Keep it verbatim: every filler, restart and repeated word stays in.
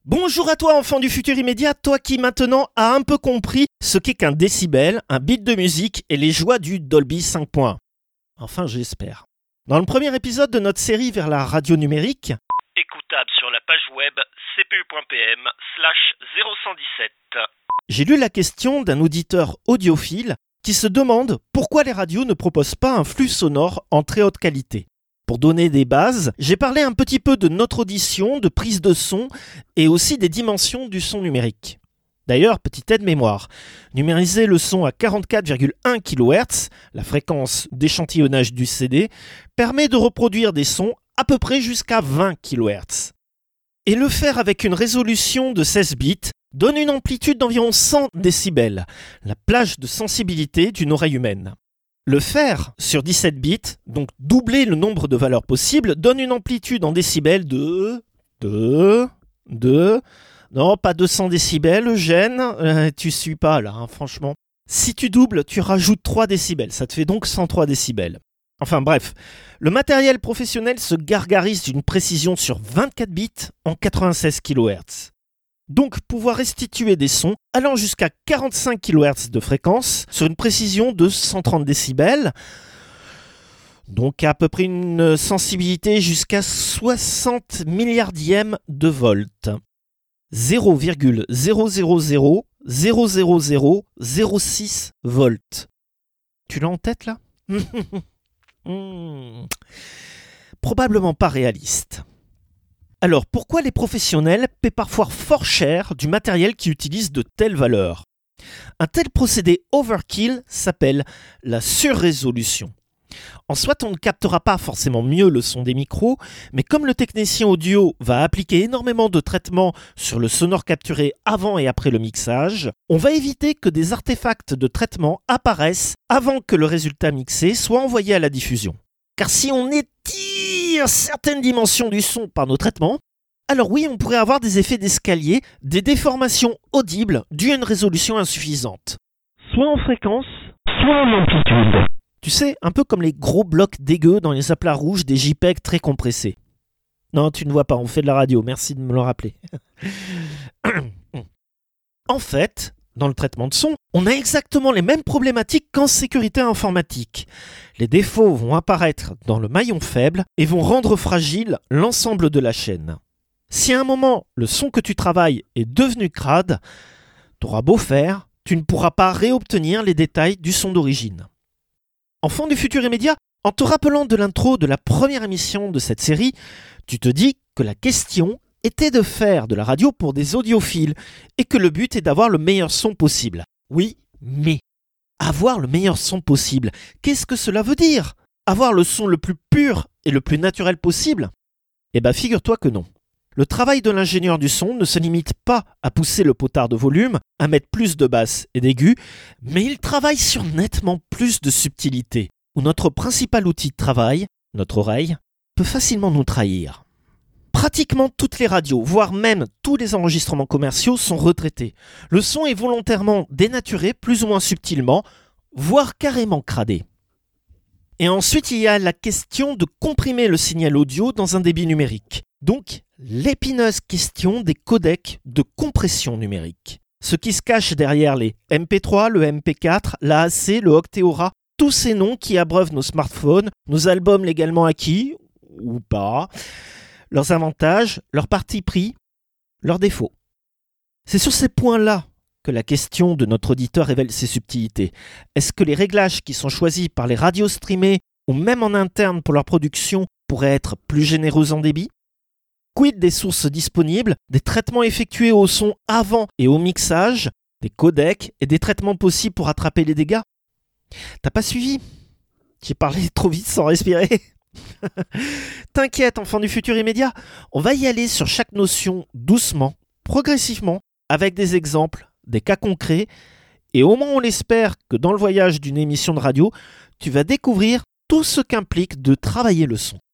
Bonjour à toi enfant du futur immédiat, toi qui maintenant as un peu compris ce qu'est qu'un décibel, un bit de musique et les joies du Dolby cinq point un. Enfin j'espère. Dans le premier épisode de notre série vers la radio numérique, écoutable sur la page web c p u point p m slash zéro cent dix-sept, j'ai lu la question d'un auditeur audiophile qui se demande pourquoi les radios ne proposent pas un flux sonore en très haute qualité. Pour donner des bases, j'ai parlé un petit peu de notre audition, de prise de son et aussi des dimensions du son numérique. D'ailleurs, petite aide-mémoire, numériser le son à quarante-quatre virgule un kilohertz, la fréquence d'échantillonnage du C D, permet de reproduire des sons à peu près jusqu'à vingt kilohertz. Et le faire avec une résolution de seize bits donne une amplitude d'environ cent décibels, la plage de sensibilité d'une oreille humaine. Le faire sur dix-sept bits, donc doubler le nombre de valeurs possibles, donne une amplitude en décibels de... de... de... Non, pas deux cents décibels, Eugène, euh, tu suis pas là, hein, franchement. Si tu doubles, tu rajoutes trois décibels, ça te fait donc cent trois décibels. Enfin bref, le matériel professionnel se gargarise d'une précision sur vingt-quatre bits en quatre-vingt-seize kilohertz. Donc pouvoir restituer des sons allant jusqu'à quarante-cinq kilohertz de fréquence sur une précision de cent trente décibels, donc à peu près une sensibilité jusqu'à soixante milliardièmes de volts. zéro virgule zéro zéro zéro zéro zéro zéro zéro six volts. Tu l'as en tête là ? hmm. Probablement pas réaliste. Alors, pourquoi les professionnels paient parfois fort cher du matériel qui utilise de telles valeurs ? Un tel procédé overkill s'appelle la surrésolution. En soit, on ne captera pas forcément mieux le son des micros, mais comme le technicien audio va appliquer énormément de traitements sur le sonore capturé avant et après le mixage, on va éviter que des artefacts de traitement apparaissent avant que le résultat mixé soit envoyé à la diffusion. Car si on étire certaines dimensions du son par nos traitements, alors oui, on pourrait avoir des effets d'escalier, des déformations audibles dues à une résolution insuffisante. Soit en fréquence, soit en amplitude. Tu sais, un peu comme les gros blocs dégueux dans les aplats rouges des JPEG très compressés. Non, tu ne vois pas, on fait de la radio, merci de me le rappeler. En fait, dans le traitement de son, on a exactement les mêmes problématiques qu'en sécurité informatique. Les défauts vont apparaître dans le maillon faible et vont rendre fragile l'ensemble de la chaîne. Si à un moment, le son que tu travailles est devenu crade, tu auras beau faire, tu ne pourras pas réobtenir les détails du son d'origine. Enfant du futur immédiat, en te rappelant de l'intro de la première émission de cette série, tu te dis que la question était de faire de la radio pour des audiophiles et que le but est d'avoir le meilleur son possible. Oui, mais avoir le meilleur son possible, qu'est-ce que cela veut dire ? Avoir le son le plus pur et le plus naturel possible ? Eh bien, figure-toi que non. Le travail de l'ingénieur du son ne se limite pas à pousser le potard de volume, à mettre plus de basses et d'aigus, mais il travaille sur nettement plus de subtilité, où notre principal outil de travail, notre oreille, peut facilement nous trahir. Pratiquement toutes les radios, voire même tous les enregistrements commerciaux sont retraités. Le son est volontairement dénaturé, plus ou moins subtilement, voire carrément cradé. Et ensuite, il y a la question de comprimer le signal audio dans un débit numérique. Donc, l'épineuse question des codecs de compression numérique. Ce qui se cache derrière les M P trois, le M P quatre, l'A A C, le Octeaura, tous ces noms qui abreuvent nos smartphones, nos albums légalement acquis, ou pas, leurs avantages, leurs partis pris, leurs défauts. C'est sur ces points-là que la question de notre auditeur révèle ses subtilités. Est-ce que les réglages qui sont choisis par les radios streamées ou même en interne pour leur production pourraient être plus généreux en débit ? Quid des sources disponibles, des traitements effectués au son avant et au mixage, des codecs et des traitements possibles pour attraper les dégâts ? T'as pas suivi ? J'ai parlé trop vite sans respirer. T'inquiète, enfant du futur immédiat, on va y aller sur chaque notion doucement, progressivement, avec des exemples, des cas concrets, et au moins on l'espère que dans le voyage d'une émission de radio, tu vas découvrir tout ce qu'implique de travailler le son.